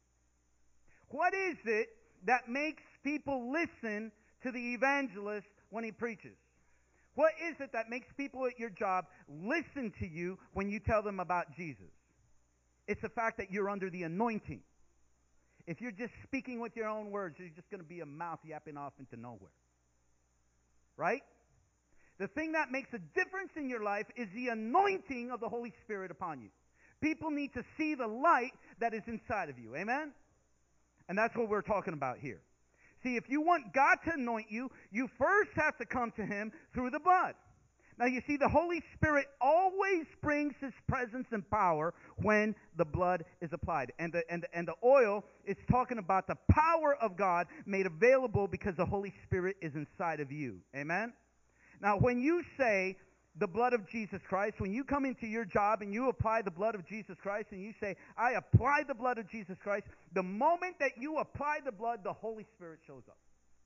What is it that makes people listen to the evangelist when he preaches? What is it that makes people at your job listen to you when you tell them about Jesus? It's the fact that you're under the anointing. If you're just speaking with your own words, you're just going to be a mouth yapping off into nowhere. Right? The thing that makes a difference in your life is the anointing of the Holy Spirit upon you. People need to see the light that is inside of you. Amen? And that's what we're talking about here. See, if you want God to anoint you, you first have to come to him through the blood. Now, you see, the Holy Spirit always brings his presence and power when the blood is applied. And the, and, and the oil is talking about the power of God made available because the Holy Spirit is inside of you. Amen? Now, when you say the blood of Jesus Christ, when you come into your job and you apply the blood of Jesus Christ and you say, I apply the blood of Jesus Christ, the moment that you apply the blood, the Holy Spirit shows up.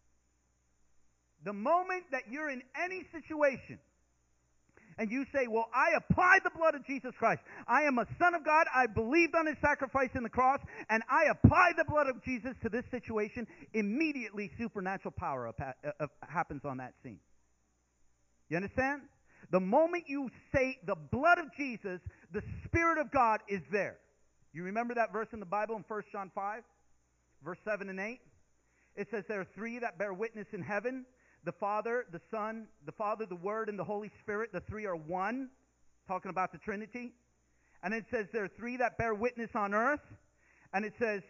The moment that you're in any situation and you say, well, I apply the blood of Jesus Christ. I am a son of God. I believed on his sacrifice in the cross, and I apply the blood of Jesus to this situation. Immediately, supernatural power happens on that scene. You understand? The moment you say the blood of Jesus, the Spirit of God is there. You remember that verse in the Bible in First John five, verse seven and eight? It says there are three that bear witness in heaven. The Father, the Son, the Father, the Word, and the Holy Spirit. The three are one, talking about the Trinity. And it says there are three that bear witness on earth. And it says,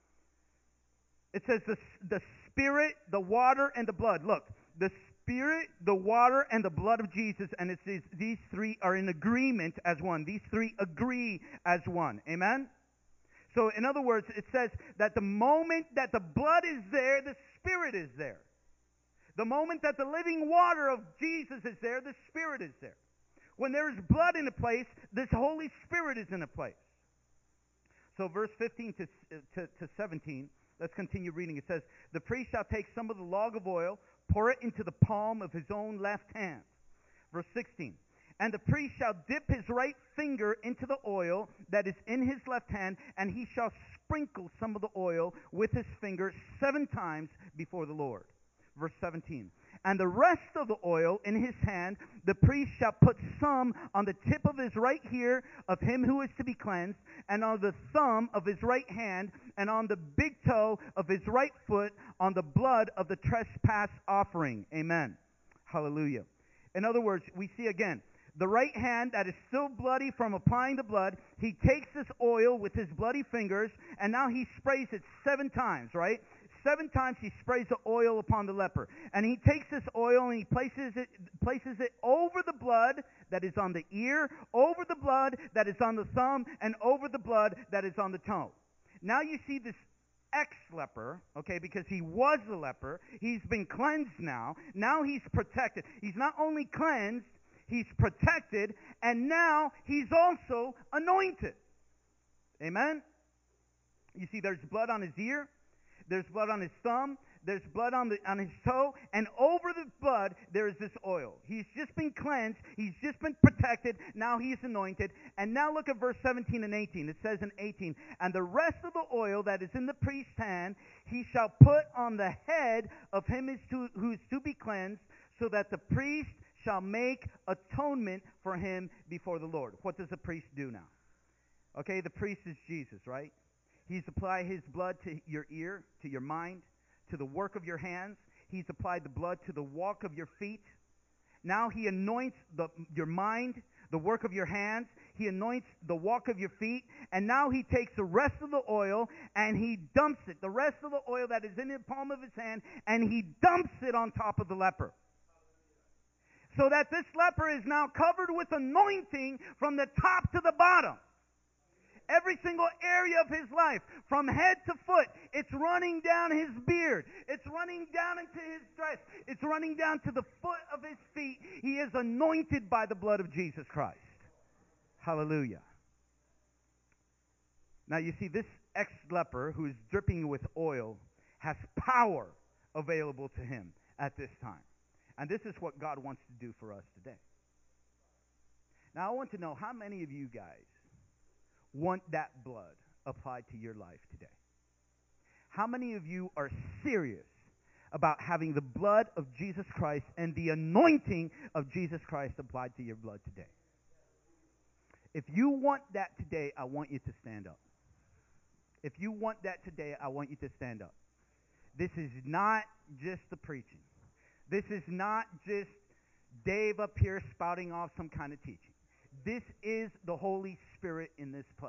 it says the, the Spirit, the water, and the blood. Look, the Spirit, the water, and the blood of Jesus. And it says these three are in agreement as one. These three agree as one. Amen? So in other words, it says that the moment that the blood is there, the Spirit is there. The moment that the living water of Jesus is there, the Spirit is there. When there is blood in a place, this Holy Spirit is in a place. So verse fifteen to, to, to seventeen Let's continue reading. It says, the priest shall take some of the log of oil, pour it into the palm of his own left hand. Verse sixteen. And the priest shall dip his right finger into the oil that is in his left hand, and he shall sprinkle some of the oil with his finger seven times before the Lord. Verse seventeen. And the rest of the oil in his hand, the priest shall put some on the tip of his right ear of him who is to be cleansed, and on the thumb of his right hand, and on the big toe of his right foot, on the blood of the trespass offering. Amen. Hallelujah. In other words, we see again, the right hand that is still bloody from applying the blood, he takes this oil with his bloody fingers, and now he sprays it seven times, right? Seven times he sprays the oil upon the leper. And he takes this oil and he places it, places it over the blood that is on the ear, over the blood that is on the thumb, and over the blood that is on the toe. Now you see this ex-leper, okay, because he was a leper. He's been cleansed now. Now he's protected. He's not only cleansed, he's protected, and now he's also anointed. Amen? You see, there's blood on his ear, there's blood on his thumb, there's blood on the on his toe, and over the blood there is this oil. He's just been cleansed, he's just been protected, now he's anointed. And now look at verse seventeen and eighteen. It says in eighteen, and the rest of the oil that is in the priest's hand, he shall put on the head of him is to, who is to be cleansed, so that the priest shall make atonement for him before the Lord. What does the priest do now? Okay, the priest is Jesus, right? He's applied his blood to your ear, to your mind, to the work of your hands. He's applied the blood to the walk of your feet. Now he anoints the, your mind, the work of your hands. He anoints the walk of your feet. And now he takes the rest of the oil and he dumps it, the rest of the oil that is in the palm of his hand, and he dumps it on top of the leper. So that this leper is now covered with anointing from the top to the bottom. Every single area of his life, from head to foot, it's running down his beard. It's running down into his dress. It's running down to the foot of his feet. He is anointed by the blood of Jesus Christ. Hallelujah. Now you see, this ex-leper who is dripping with oil has power available to him at this time. And this is what God wants to do for us today. Now I want to know, how many of you guys want that blood applied to your life today? How many of you are serious about having the blood of Jesus Christ and the anointing of Jesus Christ applied to your blood today? If you want that today, I want you to stand up. If you want that today, I want you to stand up. This is not just the preaching. This is not just Dave up here spouting off some kind of teaching. This is the Holy Spirit in this place.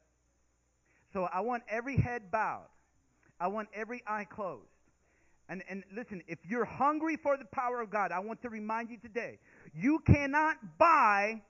So I want every head bowed. I want every eye closed. And, and listen, if you're hungry for the power of God, I want to remind you today, you cannot buy,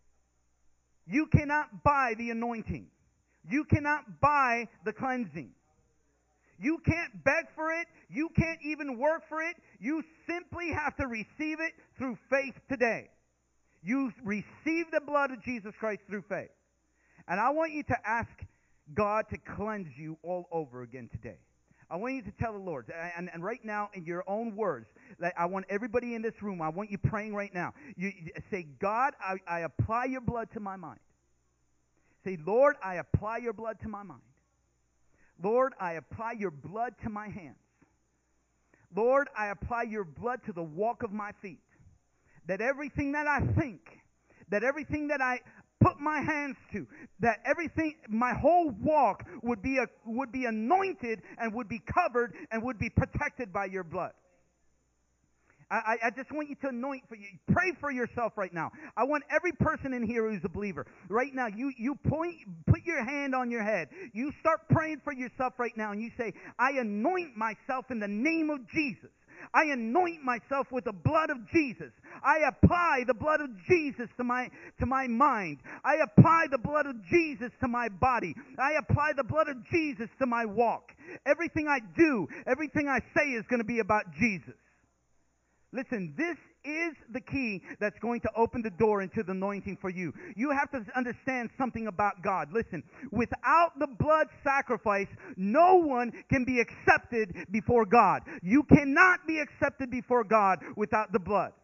you cannot buy the anointing. You cannot buy the cleansing. You can't beg for it. You can't even work for it. You simply have to receive it through faith today. You receive the blood of Jesus Christ through faith. And I want you to ask God to cleanse you all over again today. I want you to tell the Lord, and, and right now in your own words, like I want everybody in this room, I want you praying right now. You, you say, God, I, I apply your blood to my mind. Say, Lord, I apply your blood to my mind. Lord, I apply your blood to my hands. Lord, I apply your blood to the walk of my feet. That everything that I think, that everything that I put my hands to, that everything, my whole walk would be a, would be anointed and would be covered and would be protected by your blood. I, I just want you to anoint for you. Pray for yourself right now. I want every person in here who's a believer. Right now, you, you point, put your hand on your head. You start praying for yourself right now, and you say, I anoint myself in the name of Jesus. I anoint myself with the blood of Jesus. I apply the blood of Jesus to my to my mind. I apply the blood of Jesus to my body. I apply the blood of Jesus to my walk. Everything I do, everything I say is going to be about Jesus. Listen, this is the key that's going to open the door into the anointing for you. You have to understand something about God. Listen, without the blood sacrifice, no one can be accepted before God. You cannot be accepted before God without the blood.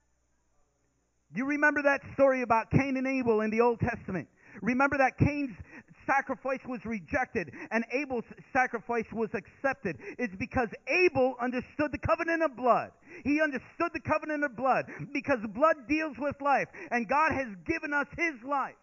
You remember that story about Cain and Abel in the Old Testament? Remember that Cain's sacrifice was rejected and Abel's sacrifice was accepted. It's because Abel understood the covenant of blood. He understood the covenant of blood because blood deals with life, and God has given us His life.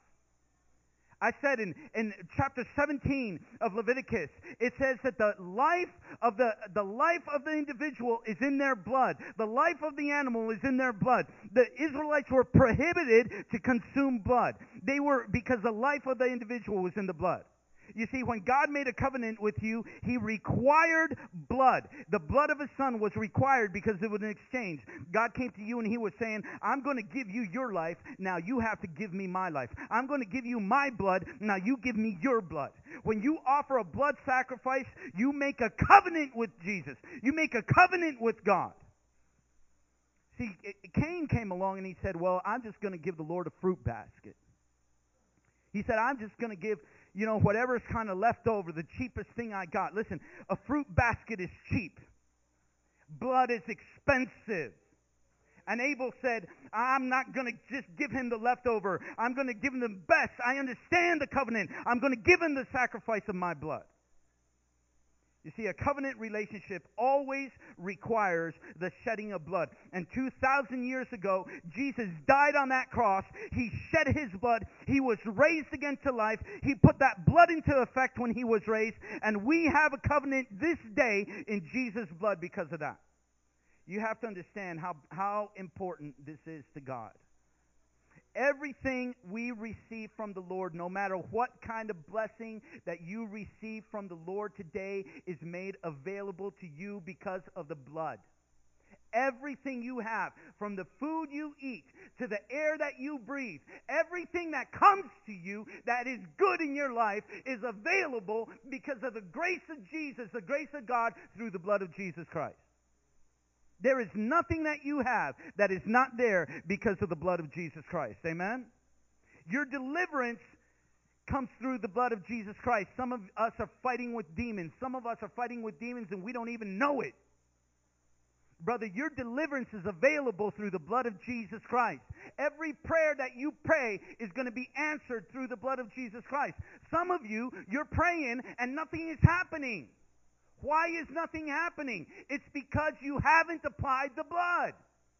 I said in, in chapter seventeen of Leviticus, it says that the life of the the life of the individual is in their blood. The life of the animal is in their blood. The Israelites were prohibited to consume blood. They were, because the life of the individual was in the blood. You see, when God made a covenant with you, He required blood. The blood of His Son was required because it was an exchange. God came to you and He was saying, I'm going to give you your life. Now you have to give me my life. I'm going to give you my blood. Now you give me your blood. When you offer a blood sacrifice, you make a covenant with Jesus. You make a covenant with God. See, Cain came along and he said, well, I'm just going to give the Lord a fruit basket. He said, I'm just going to give, you know, whatever's kind of left over, the cheapest thing I got. Listen, a fruit basket is cheap. Blood is expensive. And Abel said, I'm not going to just give him the leftover. I'm going to give him the best. I understand the covenant. I'm going to give him the sacrifice of my blood. You see, a covenant relationship always requires the shedding of blood. And two thousand years ago, Jesus died on that cross. He shed His blood. He was raised again to life. He put that blood into effect when He was raised. And we have a covenant this day in Jesus' blood because of that. You have to understand how, how important this is to God. Everything we receive from the Lord, no matter what kind of blessing that you receive from the Lord today, is made available to you because of the blood. Everything you have, from the food you eat to the air that you breathe, everything that comes to you that is good in your life is available because of the grace of Jesus, the grace of God through the blood of Jesus Christ. There is nothing that you have that is not there because of the blood of Jesus Christ. Amen? Your deliverance comes through the blood of Jesus Christ. Some of us are fighting with demons. Some of us are fighting with demons and we don't even know it. Brother, your deliverance is available through the blood of Jesus Christ. Every prayer that you pray is going to be answered through the blood of Jesus Christ. Some of you, you're praying and nothing is happening. Why is nothing happening? It's because you haven't applied the blood.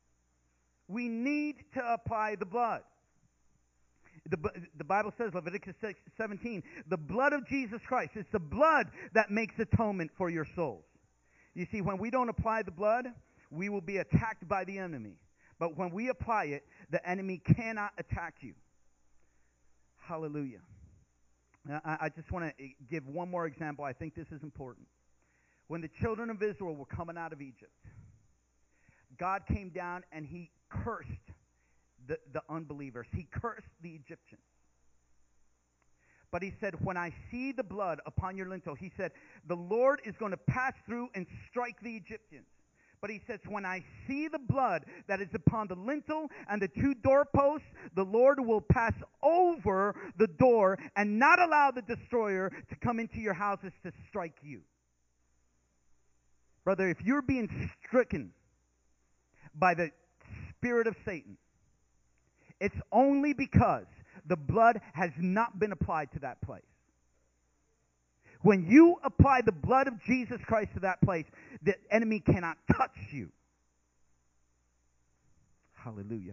We need to apply the blood. The, the Bible says, Leviticus seventeen, the blood of Jesus Christ. It's the blood that makes atonement for your souls. You see, when we don't apply the blood, we will be attacked by the enemy. But when we apply it, the enemy cannot attack you. Hallelujah. Now, I, I just want to give one more example. I think this is important. When the children of Israel were coming out of Egypt, God came down and He cursed the, the unbelievers. He cursed the Egyptians. But He said, when I see the blood upon your lintel, He said, the Lord is going to pass through and strike the Egyptians. But He says, when I see the blood that is upon the lintel and the two doorposts, the Lord will pass over the door and not allow the destroyer to come into your houses to strike you. Brother, if you're being stricken by the spirit of Satan, it's only because the blood has not been applied to that place. When you apply the blood of Jesus Christ to that place, the enemy cannot touch you. Hallelujah.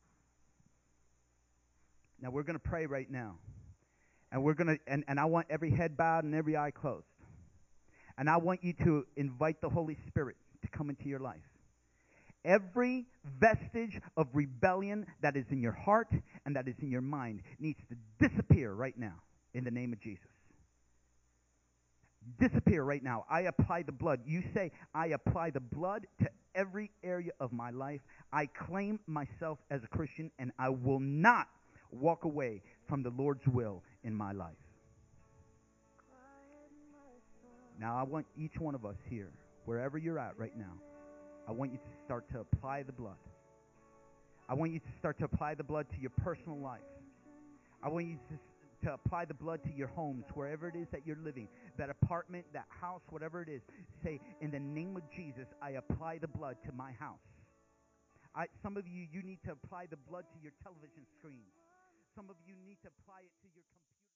Now we're going to pray right now. And we're going to and, and I want every head bowed and every eye closed. And I want you to invite the Holy Spirit to come into your life. Every vestige of rebellion that is in your heart and that is in your mind needs to disappear right now in the name of Jesus. Disappear right now. I apply the blood. You say, I apply the blood to every area of my life. I claim myself as a Christian and I will not walk away from the Lord's will in my life. Now, I want each one of us here, wherever you're at right now, I want you to start to apply the blood. I want you to start to apply the blood to your personal life. I want you to, to apply the blood to your homes, wherever it is that you're living, that apartment, that house, whatever it is. Say, in the name of Jesus, I apply the blood to my house. I, some of you, you need to apply the blood to your television screens. Some of you need to apply it to your computer.